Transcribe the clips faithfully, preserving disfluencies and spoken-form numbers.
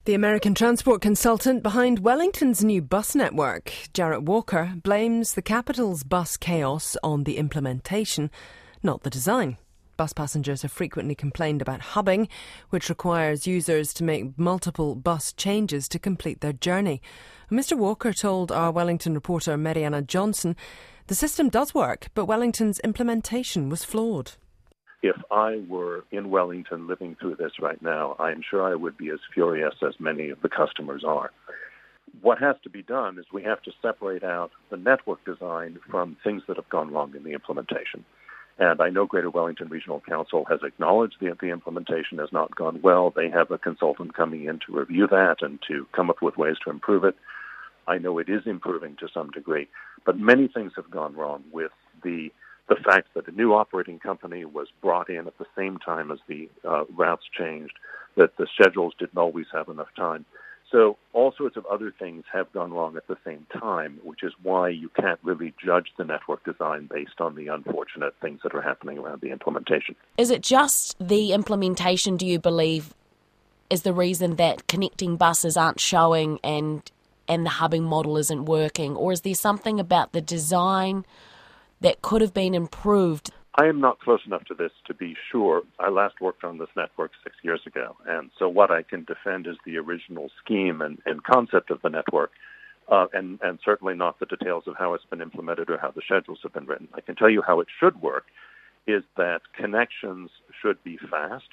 The American transport consultant behind Wellington's new bus network, Jarrett Walker, blames the capital's bus chaos on the implementation, not the design. Bus passengers have frequently complained about hubbing, which requires users to make multiple bus changes to complete their journey. Mister Walker told our Wellington reporter Mariana Johnson the system does work, but Wellington's implementation was flawed. If I were in Wellington living through this right now, I'm sure I would be as furious as many of the customers are. What has to be done is we have to separate out the network design from things that have gone wrong in the implementation. And I know Greater Wellington Regional Council has acknowledged that the implementation has not gone well. They have a consultant coming in to review that and to come up with ways to improve it. I know it is improving to some degree, but many things have gone wrong with the the fact that a new operating company was brought in at the same time as the uh, routes changed, that the schedules didn't always have enough time. So all sorts of other things have gone wrong at the same time, which is why you can't really judge the network design based on the unfortunate things that are happening around the implementation. Is it just the implementation, do you believe, is the reason that connecting buses aren't showing and and the hubbing model isn't working? Or is there something about the design that could have been improved? I am not close enough to this to be sure. I last worked on this network six years ago, and so what I can defend is the original scheme and, and concept of the network, uh, and, and certainly not the details of how it's been implemented or how the schedules have been written. I can tell you how it should work is that connections should be fast.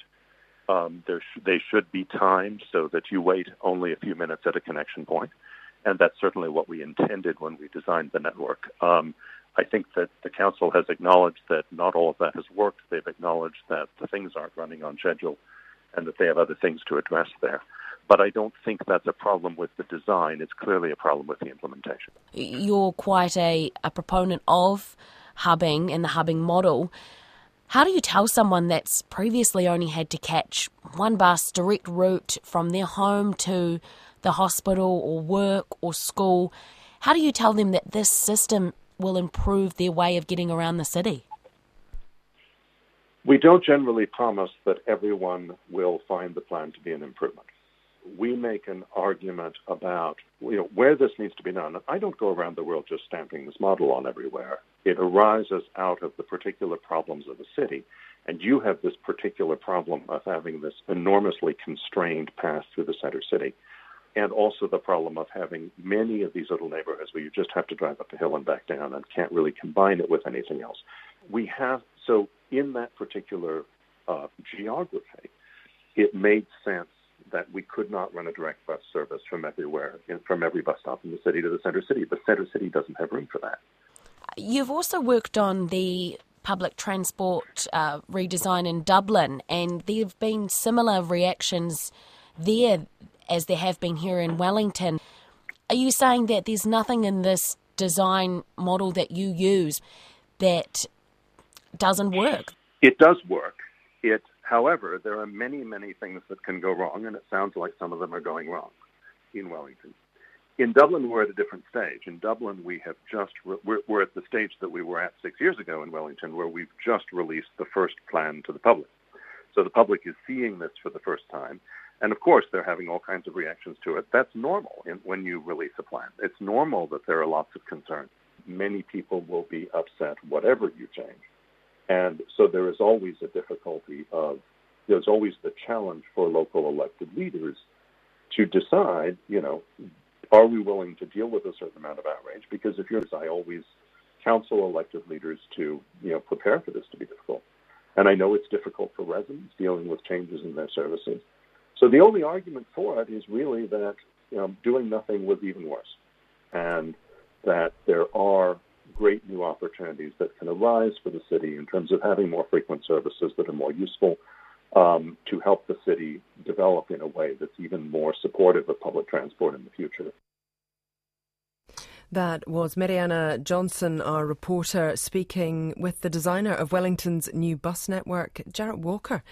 Um, there sh- they should be timed so that you wait only a few minutes at a connection point, and that's certainly what we intended when we designed the network. Um, I think that the council has acknowledged that not all of that has worked. They've acknowledged that the things aren't running on schedule and that they have other things to address there. But I don't think that's a problem with the design. It's clearly a problem with the implementation. You're quite a, a proponent of hubbing and the hubbing model. How do you tell someone that's previously only had to catch one bus direct route from their home to the hospital or work or school? How do you tell them that this system will improve their way of getting around the city? We don't generally promise that everyone will find the plan to be an improvement. We make an argument about you know, where this needs to be done. I don't go around the world just stamping this model on everywhere. It arises out of the particular problems of the city. And you have this particular problem of having this enormously constrained path through the center city. And also the problem of having many of these little neighborhoods where you just have to drive up a hill and back down and can't really combine it with anything else. We have, so in that particular uh, geography, it made sense that we could not run a direct bus service from everywhere, from every bus stop in the city to the center city. The center city doesn't have room for that. You've also worked on the public transport uh, redesign in Dublin, and there have been similar reactions there as there have been here in Wellington. Are you saying that there's nothing in this design model that you use that doesn't work? It does work. It, however, there are many, many things that can go wrong, and it sounds like some of them are going wrong in Wellington. In Dublin, we're at a different stage. In Dublin, we have just re- we're, we're at the stage that we were at six years ago in Wellington, where we've just released the first plan to the public. So the public is seeing this for the first time. And of course, they're having all kinds of reactions to it. That's normal in, when you release a plan. It's normal that there are lots of concerns. Many people will be upset whatever you change. And so there is always a difficulty of, there's always the challenge for local elected leaders to decide, you know, are we willing to deal with a certain amount of outrage? Because if you're, I always counsel elected leaders to, you know, prepare for this to be difficult. And I know it's difficult for residents dealing with changes in their services. So the only argument for it is really that you know, doing nothing was even worse, and that there are great new opportunities that can arise for the city in terms of having more frequent services that are more useful um, to help the city develop in a way that's even more supportive of public transport in the future. That was Mariana Johnson, our reporter, speaking with the designer of Wellington's new bus network, Jarrett Walker.